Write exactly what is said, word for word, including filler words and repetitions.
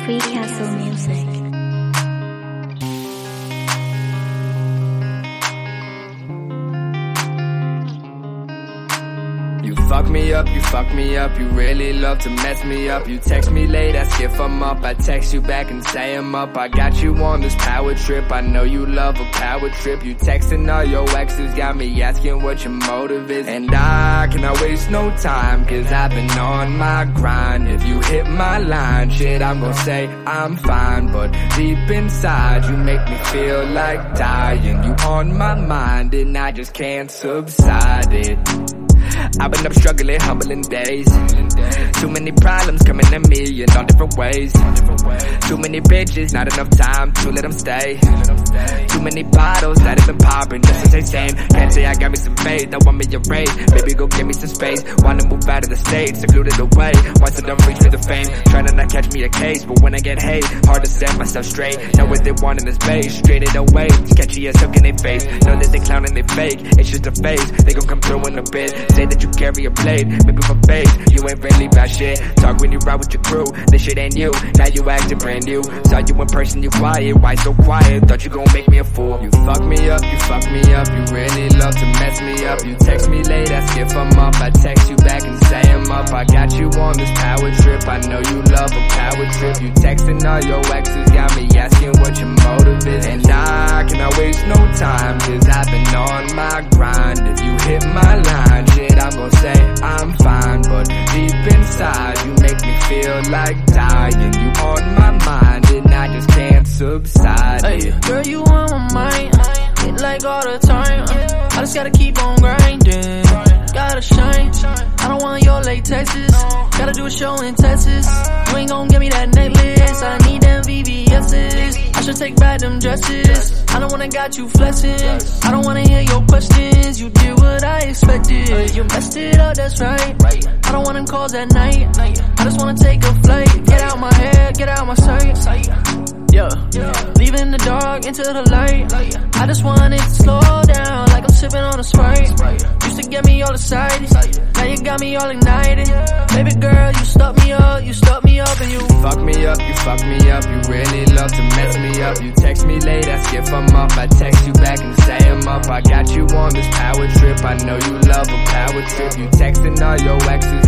Free Castle Music. You fuck me up, you fuck me up, you really love to mess me up. You text me late, ask if I'm up, I text you back and say I'm up. I got you on this power trip, I know you love a power trip. You texting all your exes, got me asking what your motive is. And I cannot waste no time, cause I've been on my grind. If you hit my line, shit, I'm gon' say I'm fine. But deep inside, you make me feel like dying. You on my mind and I just can't subside it. I've been up struggling, humbling days. Too many problems coming to me in all different ways. Too many bitches, not enough time to let them stay. Too many bottles that have been popping just to say same. Can't say I got me some faith, I want me a raise. Baby, go give me some space. Wanna move out of the state, secluded away. Once I don't reach for the fame, trying to not catch me a case. But when I get hate, hard to set myself straight. Know what they want in this base, straight it away. Sketchy as hook in their face. Know that they clowning, they fake. It's just a phase, they gon' come through in a bit. Say that you carry a blade, maybe for face. You ain't really about shit. Talk when you ride with your crew, this shit ain't you. Now you acting brand new. Saw you in person, you quiet. Why so quiet? Thought you gon' make me a fool. You fuck me up, you fuck me up. You really love to mess me up. You text me late, ask if I'm up. I text you back and say I'm up. I got you on this power trip, I know you love a power trip. You texting all your exes, got me asking what your motive is. And I cannot waste no time, cause I've been on my grind. If you hit my line, shit, I'm gon' say I'm fine. But deep inside, you make me feel like dying. You on my mind and I just can't subside. Hey, girl, you on my mind, hit like all the time. I just gotta keep on grinding, gotta shine. I don't want your late Texas, gotta do a show in Texas. You ain't gon' give me that necklace, I need them V V S's. I should take back them dresses, I don't wanna got you flexing. I don't wanna hear your questions, you did what I expected. You messed it up, that's right. I don't want them calls at night, I just wanna take a flight. Get out my head, get out my sight. Yeah, leaving the dark into the light. I just want it to slow down, like I'm sipping on a Sprite. Used to get me all excited, now you got me all ignited. Baby girl, you stuck me up, you stuck me up and you fuck me up, you fuck me up. You really love to mess me up. You text me late, ask if I'm up. I text you back and say I'm up. I got you on this power trip, I know you love a power trip. You texting all your exes,